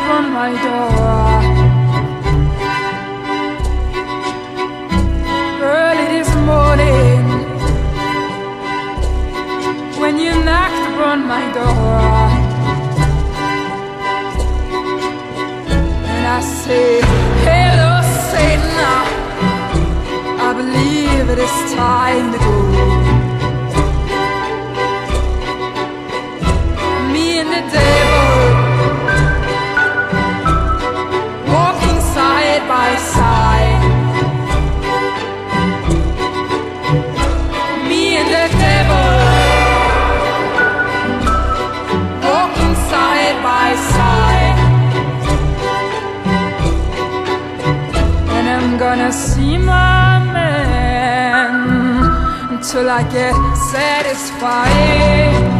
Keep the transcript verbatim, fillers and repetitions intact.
upon my door. Early this morning, when you knocked upon my door, and I say, hello Satan, I believe it is time to go. Me and the devil walking side by side. Me and the devil walking side by side. And I'm gonna see my man until I get satisfied.